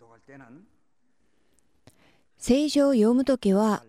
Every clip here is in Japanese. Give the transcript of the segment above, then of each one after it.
聖書を読むときは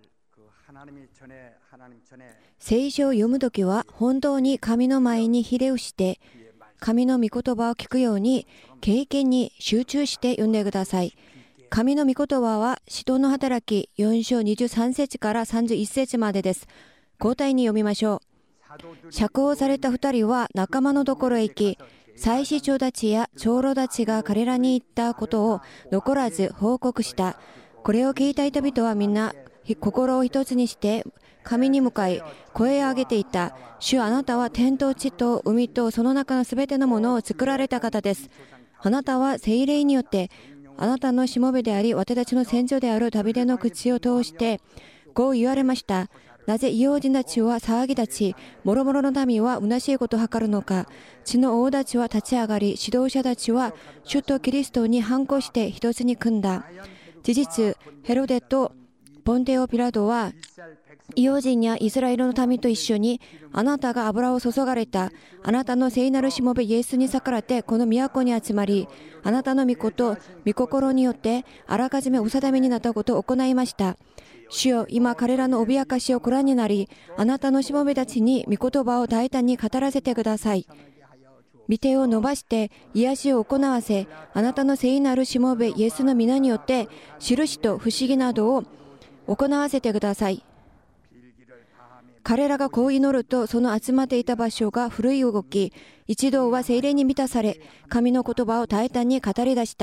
本当に神の前にひれ伏して神の御言葉を聞くように経験に集中して読んでください。神の御言葉は使徒の働き4章23節から31節までです。交代に読みましょう。釈放された2人は仲間のところへ行き、祭司長たちや長老たちが彼らに言ったことを残らず報告した。これを聞いた人々はみんな心を一つにして神に向かい声を上げていた。主、あなたは天と地と海とその中のすべてのものを作られた方です。あなたは聖霊によってあなたのしもべであり私たちの先祖であるダビデの口を通してこう言われました。なぜ異邦人たちは騒ぎ立ち、もろもろの民は虚しいことを図るのか。地の王たちは立ち上がり、指導者たちは主とキリストに反抗して一つに組んだ。事実、ヘロデとポンテオ・ピラトは異邦人やイスラエルの民と一緒にあなたが油を注がれたあなたの聖なるしもべイエスに逆らってこの都に集まり、あなたの御子と御心によってあらかじめお定めになったことを行いました。主よ、今彼らの脅かしをご覧になり、あなたのしもべたちに御言葉を大胆に語らせてください。御手を伸ばして癒しを行わせ、あなたの聖なるしもべイエスの皆によって印と不思議などを行わせてください。彼らがこう祈ると、その集まっていた場所が古い動き、一同は聖霊に満たされ、神の言葉を大胆に語り出した。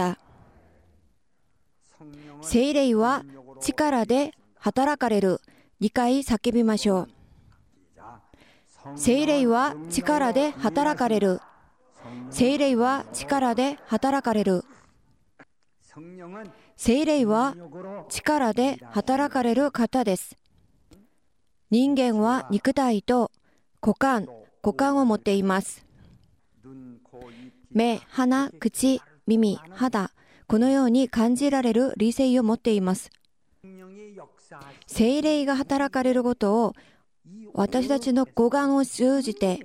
聖霊は力で働かれる。2回叫びましょう。聖霊は力で働かれる。聖霊は力で働かれる。聖霊は力で働かれる方です。人間は肉体と五感を持っています。目、鼻、口、耳、肌、このように感じられる理性を持っています。聖霊が働かれることを私たちの五感を通じて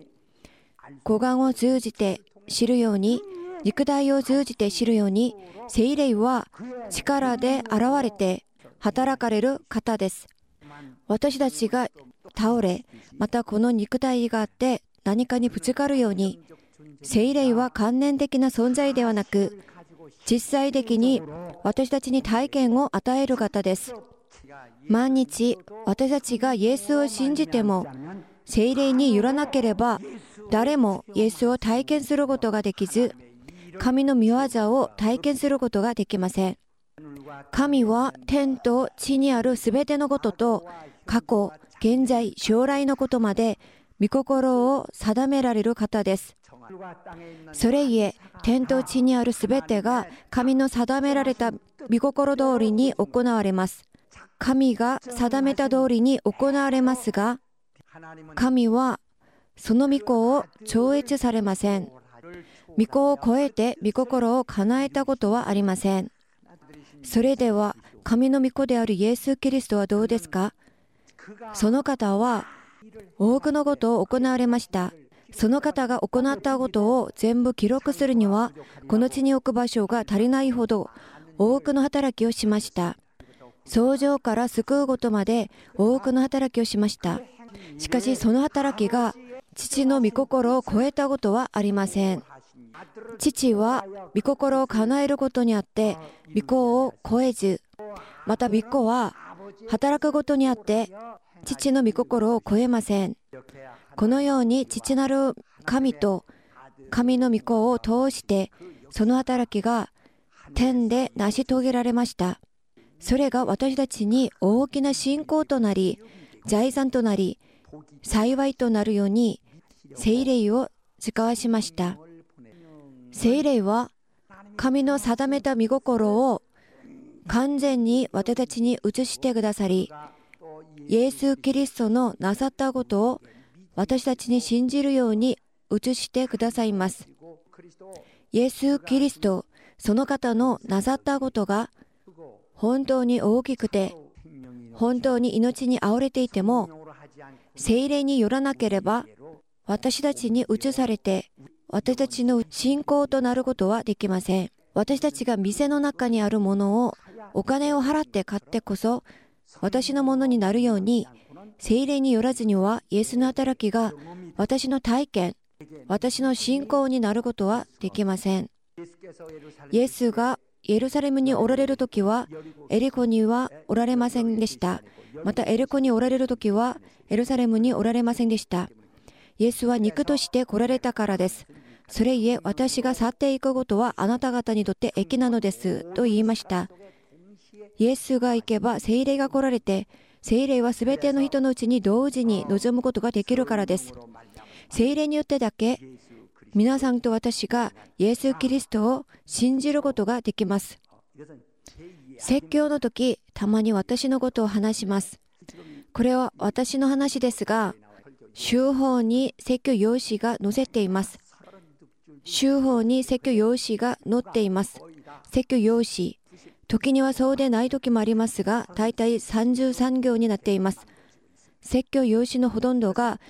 知るように、肉体を通じて知るように、聖霊は力で現れて働かれる方です。私たちが倒れ、またこの肉体があって何かにぶつかるように、聖霊は観念的な存在ではなく、実際的に私たちに体験を与える方です。毎日私たちがイエスを信じても、聖霊によらなければ誰もイエスを体験することができず、神の御業を体験することができません。神は天と地にあるすべてのことと、過去、現在、将来のことまで御心を定められる方です。それゆえ、天と地にあるすべてが神の定められた御心通りに行われます。神が定めた通りに行われますが、神はその御子を超越されません。御子を超えて御心を叶えたことはありません。それでは神の御子であるイエス・キリストはどうですか？その方は多くのことを行われました。その方が行ったことを全部記録するには、この地に置く場所が足りないほど多くの働きをしました。創造から救うことまで多くの働きをしました。しかしその働きが父の御心を超えたことはありません。父は御心を叶えることにあって御子を超えず、また御子は働くことにあって父の御心を超えません。このように父なる神と神の御子を通してその働きが天で成し遂げられました。それが私たちに大きな信仰となり、財産となり、幸いとなるように聖霊を使わしました。聖霊は神の定めた御心を完全に私たちに移してくださり、イエス・キリストのなさったことを私たちに信じるように移してくださいます。イエス・キリスト、その方のなさったことが本当に大きくて、本当に命にあふれていても、聖霊によらなければ私たちに移されて私たちの信仰となることはできません。 私たちが店の中にあるものをお金を払って買ってこそ私のものになるように、聖霊によらずにはイエスの働きが私の体験、私の信仰になることはできません。イエスがエルサレムにおられるときはエリコにはおられませんでした。またエリコにおられるときはエルサレムにおられませんでした。イエスは肉として来られたからです。それゆえ私が去っていくことはあなた方にとって益なのですと言いました。イエスが行けば聖霊が来られて、聖霊はすべての人のうちに同時に臨むことができるからです。聖霊によってだけ皆さんと私がイエス・キリストを信じることができます。説教の時、たまに私のことを話します。これは私の話ですが、週報に説教用紙が載せています。週報に説教用紙が載っています。説教用紙。時にはそうでない時もありますが、大体33行になっています。説教用紙のほとんどが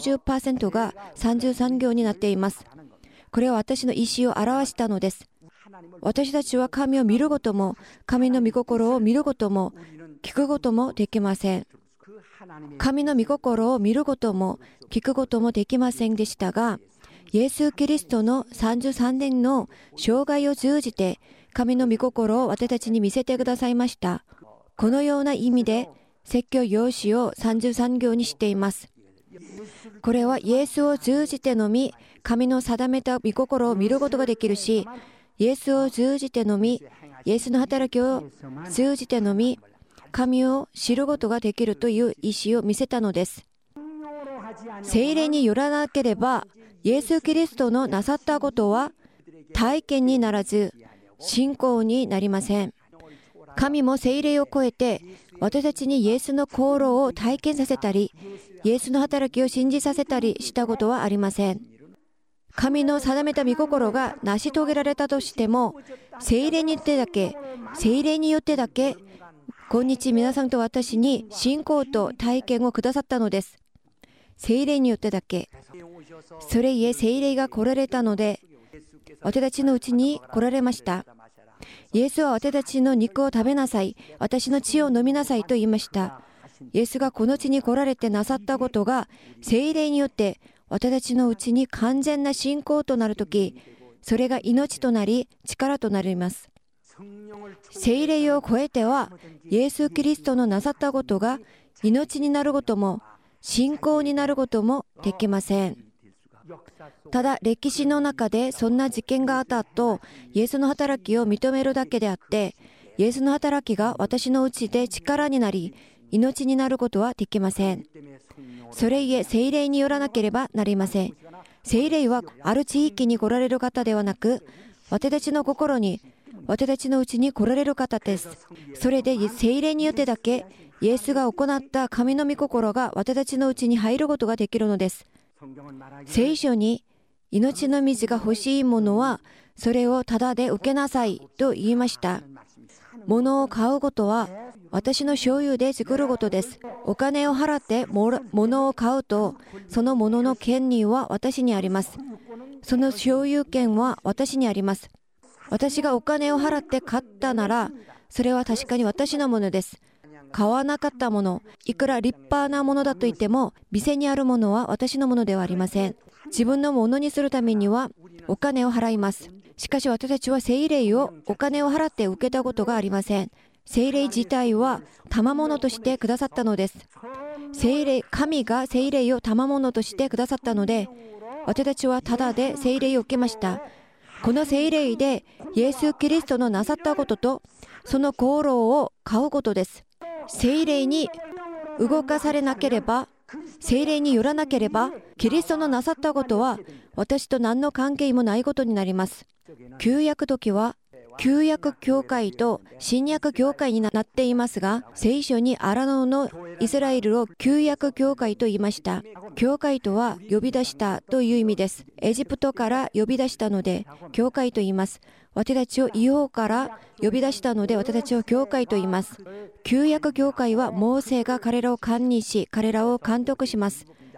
90% が33行になっています。これは私の意思を表したのです。私たちは神を見ることも、神の御心を見ることも、聞くこともできません。神の御心を見ることも、聞くこともできませんでしたが、イエス・キリストの33年の生涯を通じて、神の御心を私たちに見せてくださいました。このような意味で、説教用紙を33行にしています。これはイエスを通じてのみ、神の定めた御心を見ることができるし、イエスを通じてのみ、イエスの働きを通じてのみ、神を知ることができるという意思を見せたのです。聖霊によらなければ、イエス・キリストのなさったことは体験にならず、信仰になりません。神も聖霊を超えて、私たちにイエスの功労を体験させたり、イエスの働きを信じさせたりしたことはありません。神の定めた御心が成し遂げられたとしても、聖霊によってだけ、今日皆さんと私に信仰と体験をくださったのです。聖霊によってだけ。それゆえ聖霊が来られたので、私たちのうちに来られました。イエスは私たちの肉を食べなさい、私の血を飲みなさいと言いました。イエスがこの地に来られてなさったことが、聖霊によって私たちのうちに完全な信仰となるとき、それが命となり、力となります。聖霊を超えては、イエス・キリストのなさったことが命になることも、信仰になることもできません。ただ歴史の中でそんな事件があったとイエスの働きを認めるだけであって、イエスの働きが私のうちで力になり命になることはできません。それゆえ聖霊によらなければなりません。聖霊はある地域に来られる方ではなく、私たちの心に、私たちのうちに来られる方です。それで聖霊によってだけイエスが行った神の御心が私たちのうちに入ることができるのです。聖書に命の水が欲しいものはそれをただで受けなさいと言いました。物を買うことは私の所有で作ることです。お金を払って物を買うと、その物の権利は私にあります。その所有権は私にあります。私がお金を払って買ったなら、それは確かに私のものです。買わなかったもの、いくら立派なものだと言っても、店にあるものは私のものではありません。自分のものにするためにはお金を払います。しかし私たちは聖霊をお金を払って受けたことがありません。聖霊自体は賜物としてくださったのです。神が聖霊を賜物としてくださったので、私たちはただで聖霊を受けました。この聖霊でイエス・キリストのなさったことと、その功労を買うことです。聖霊に動かされなければ、聖霊によらなければ、キリストのなさったことは私と何の関係もないことになります。旧約時は旧約教会と新約教会になっていますが、聖書に荒野のイスラエルを旧約教会と言いました。教会とは呼び出したという意味です。エジプトから呼び出したので教会と言います。私たちを異邦から呼び出したので私たちを教会と言います。旧約教会はモーセが彼らを管理し、彼らを監督します。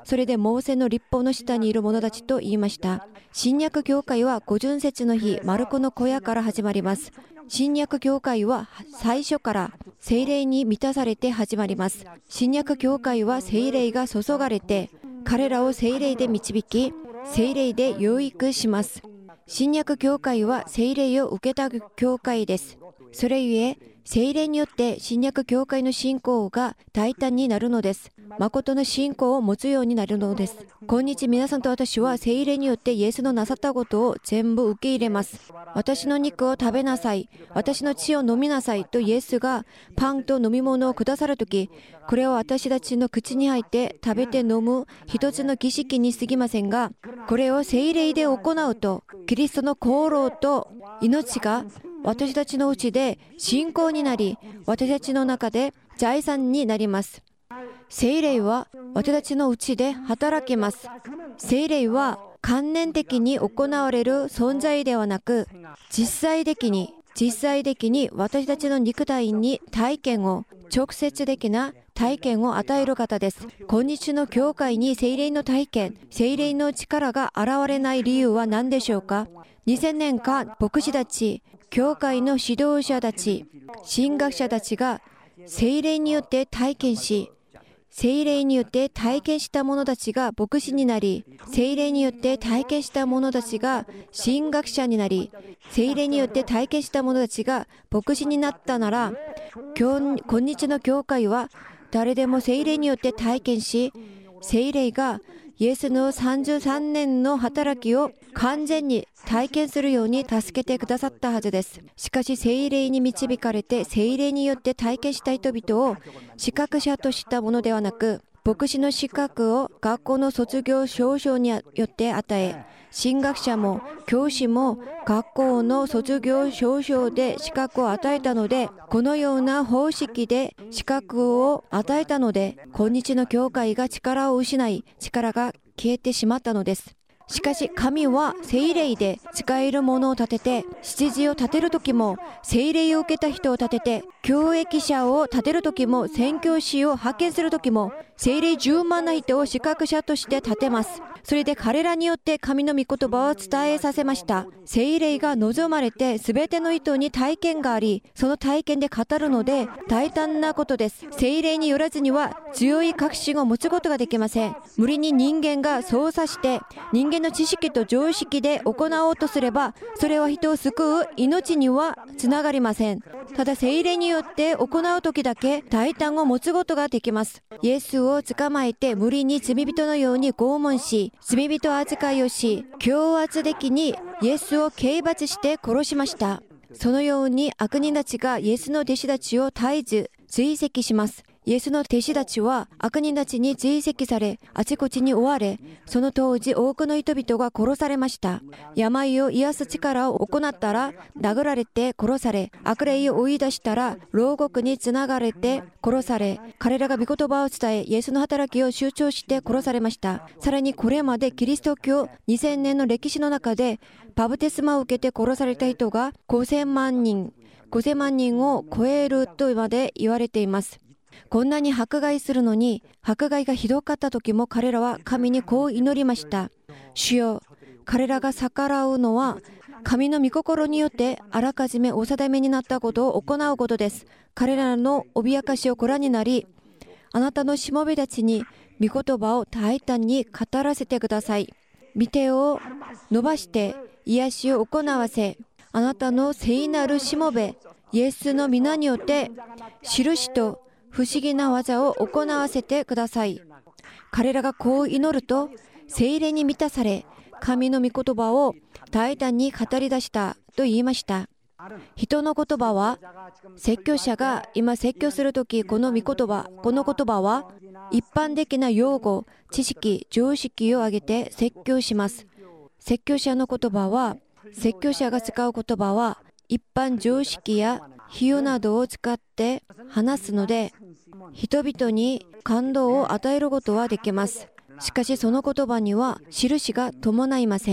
それでモーセの律法の下にいる者たちと言いました。新約教会は五巡節の日、マルコの小屋から始まります。新約教会は最初から聖霊に満たされて始まります。新約教会は聖霊が注がれて、彼らを聖霊で導き、聖霊で養育します。新約教会は聖霊を受けた教会です。それゆえ、聖霊によって新約教会の信仰が大胆になるのです。誠の信仰を持つようになるのです。今日皆さんと私は聖霊によってイエスのなさったことを全部受け入れます。私の肉を食べなさい、私の血を飲みなさいとイエスがパンと飲み物をくださるとき、これは私たちの口に入って食べて飲む一つの儀式に過ぎませんが、これを聖霊で行うと、キリストの功労と命が私たちのうちで信仰になり、私たちの中で財産になります。聖霊は私たちのうちで働きます。聖霊は観念的に行われる存在ではなく、実際的に私たちの肉体に直接的な体験を与える方です。今日の教会に聖霊の体験、聖霊の力が現れない理由は何でしょうか。2000年間、牧師たち、教会の指導者たち、神学者たちが聖霊によって体験し、聖霊によって体験した者たちが牧師になり、聖霊によって体験した者たちが神学者になり、聖霊によって体験した者たちが牧師になったなら、今日の教会は誰でも聖霊によって体験し、聖霊がイエスの33年の働きを完全に体験するように助けてくださったはずです。しかし聖霊に導かれて聖霊によって体験した人々を資格者としたものではなく、牧師の資格を学校の卒業証書によって与え、神学者も教師も学校の卒業証書で資格を与えたので、このような方式で資格を与えたので、今日の教会が力を失い、力が消えてしまったのです。しかし神は聖霊で使えるものを立てて、執事を立てるときも聖霊を受けた人を立てて、教益者を立てるときも宣教師を派遣するときも聖霊10万な人を資格者として立てます。それで彼らによって神の御言葉を伝えさせました。聖霊が望まれて全ての人に体験があり、その体験で語るので大胆なことです。聖霊によらずには強い確信を持つことができません。無理に人間が操作して人間の知識と常識で行おうとすれば、それは人を救う命にはつながりません。ただ聖霊によって行うときだけ大胆を持つことができます。イエスを捕まえて無理に罪人のように拷問し、罪人扱いをし、強圧的にイエスを刑罰して殺しました。そのように悪人たちがイエスの弟子たちを絶えず追跡します。イエスの弟子たちは悪人たちに追跡され、あちこちに追われ、その当時多くの人々が殺されました。病を癒す力を行ったら殴られて殺され、悪霊を追い出したら牢獄につながれて殺され、彼らが御言葉を伝え、イエスの働きを象徴して殺されました。さらにこれまでキリスト教2000年の歴史の中でバプテスマを受けて殺された人が5000万人を超えるとまで言われています。こんなに迫害するのに、迫害がひどかった時も彼らは神にこう祈りました。主よ、彼らが逆らうのは神の御心によってあらかじめお定めになったことを行うことです。彼らの脅かしをご覧になり、あなたのしもべたちに御言葉を大胆に語らせてください。御手を伸ばして癒しを行わせ、あなたの聖なるしもべイエスの皆によって印と不思議な技を行わせてください。彼らがこう祈ると、聖霊に満たされ、神の御言葉を大胆に語り出したと言いました。人の言葉は、説教者が今説教するとき、この言葉は一般的な用語、知識、常識を挙げて説教します。説教者の言葉は、説教者が使う言葉は、一般常識や比喩などを使って話すので、人々に感動を与えることはできます。しかしその言葉には印が伴いません。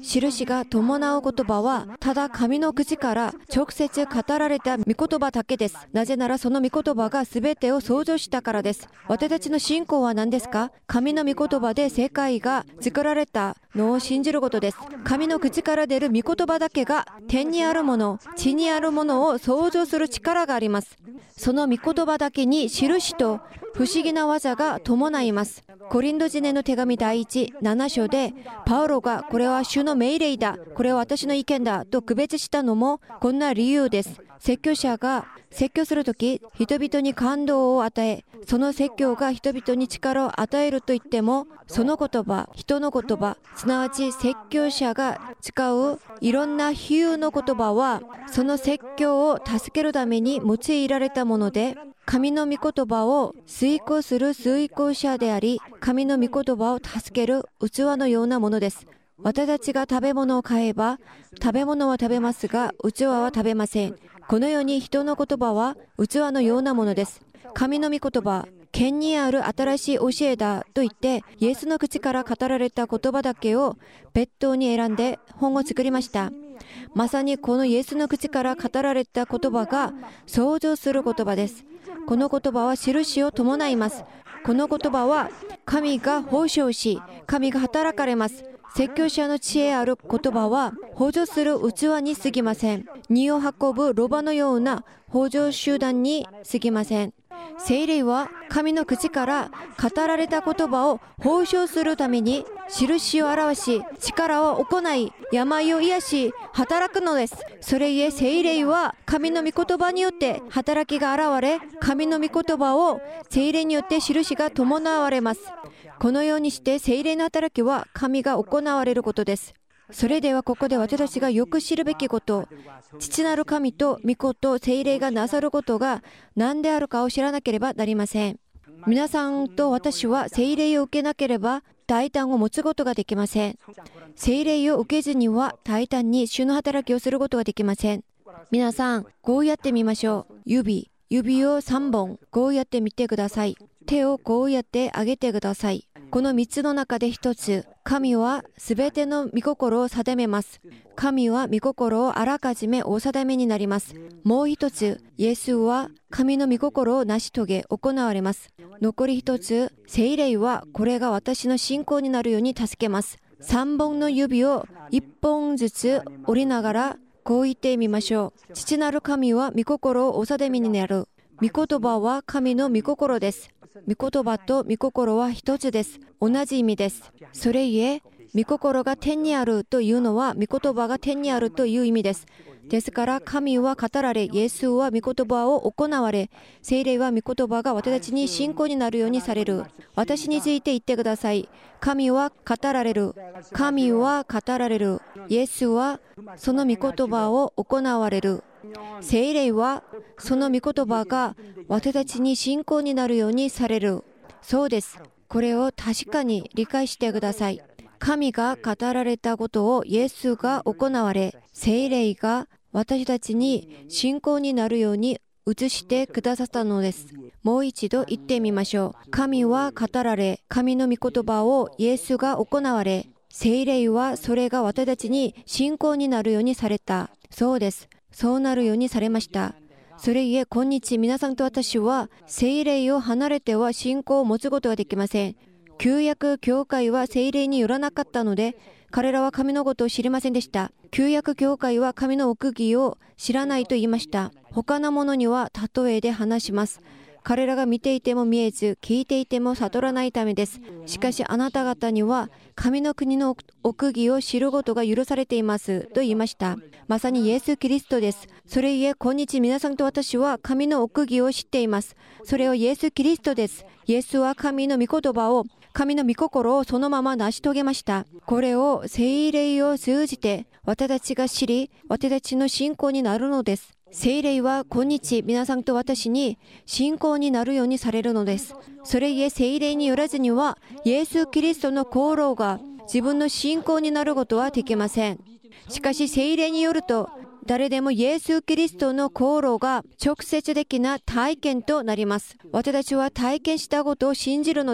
印が伴う言葉はただ神の口から直接語られた御言葉だけです。なぜならその御言葉が全てを創造したからです。私たちの信仰は何ですか？神の御言葉で世界が作られたのを信じることです。神の口から出る御言葉だけが天にあるもの、地にあるものを創造する力があります。その御言葉だけに印と不思議な技が伴います。コリント人への手紙第7章でパウロがこれは主の命令だ、これは私の意見だと区別したのもこんな理由です。説教者が説教するとき人々に感動を与え、その説教が人々に力を与えると言っても、その言葉、人の言葉、すなわち説教者が使ういろんな比喩の言葉はその説教を助けるために用いられたもので、神の御言葉を遂行する遂行者であり、神の御言葉を助ける器のようなものです。私たちが食べ物を買えば、食べ物は食べますが、器は食べません。このように人の言葉は器のようなものです。神の御言葉、権にある新しい教えだと言って、イエスの口から語られた言葉だけを別途に選んで本を作りました。まさにこのイエスの口から語られた言葉が創造する言葉です。この言葉は印を伴います。この言葉は神が保証し、神が働かれます。説教者の知恵ある言葉は補助する器に過ぎません。荷を運ぶロバのような補助手段に過ぎません。聖霊は神の口から語られた言葉を保証するために印を表し、力を行い、病を癒し、働くのです。それゆえ聖霊は神の御言葉によって働きが現れ、神の御言葉を聖霊によって印が伴われます。このようにして聖霊の働きは神が行われることです。それではここで私たちがよく知るべきこと、父なる神と御子と聖霊がなさることが何であるかを知らなければなりません。皆さんと私は聖霊を受けなければ大胆を持つことができません。聖霊を受けずには大胆に主の働きをすることができません。皆さん、こうやってみましょう。指を3本こうやって見てください。手をこうやって上げてください。この3つの中で1つ、神はすべての御心を定めます。神は御心をあらかじめお定めになります。もう1つ、イエスは神の御心を成し遂げ行われます。残り1つ、聖霊はこれが私の信仰になるように助けます。3本の指を1本ずつ折りながらこう言ってみましょう。父なる神は御心をお定めになる。御言葉は神の御心です。御言葉と御心は一つです。同じ意味です。それゆえ、御心が天にあるというのは御言葉が天にあるという意味です。ですから神は語られ、イエスは御言葉を行われ、聖霊は御言葉が私たちに信仰になるようにされる。私について言ってください。神は語られる。神は語られる。イエスはその御言葉を行われる。聖霊はその御言葉が私たちに信仰になるようにされる。そうです。これを確かに理解してください。神が語られたことをイエスが行われ、聖霊が私たちに信仰になるように移してくださったのです。もう一度言ってみましょう。神は語られ、神の御言葉をイエスが行われ、聖霊はそれが私たちに信仰になるようにされた。そうです。そうなるようにされました。それゆえ今日皆さんと私は聖霊を離れては信仰を持つことができません。旧約教会は聖霊によらなかったので、彼らは神のことを知りませんでした。旧約教会は神の奥義を知らないと言いました。他のものには例えで話します。彼らが見ていても見えず、聞いていても悟らないためです。しかしあなた方には神の国の奥義を知ることが許されていますと言いました。まさにイエス・キリストです。それゆえ今日皆さんと私は神の奥義を知っています。それはイエス・キリストです。イエスは神の御言葉を、神の御心をそのまま成し遂げました。これを聖霊を通じて私たちが知り、私たちの信仰になるのです。聖霊は今日皆さんと私に信仰になるようにされるのです。それゆえ聖霊によらずにはイエス・キリストの功労が自分の信仰になることはできません。しかし聖霊によると誰でもイエス・キリストの功労が直接的な体験となります。私たちは体験したことを信じるのです。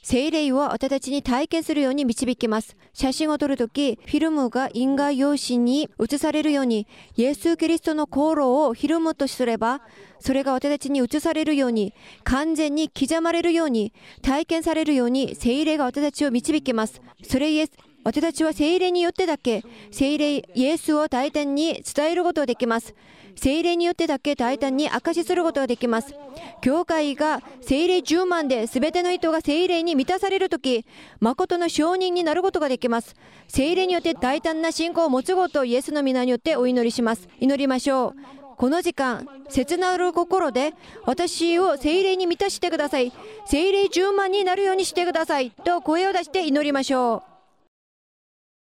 聖霊は私たちに体験するように導きます。写真を撮るとき、フィルムが印画用紙に映されるように、イエス・キリストの心をフィルムとすれば、それが私たちに映されるように、完全に刻まれるように、体験されるように、聖霊が私たちを導きます。それイエス、私たちは聖霊によってだけ、聖霊イエスを大胆に伝えることができます。聖霊によってだけ大胆に証しすることができます。教会が聖霊10万で全ての人が聖霊に満たされるとき、誠の証人になることができます。聖霊によって大胆な信仰を持つことをイエスの皆によってお祈りします。祈りましょう。この時間、切なる心で私を聖霊に満たしてください。聖霊10万になるようにしてくださいと声を出して祈りましょう。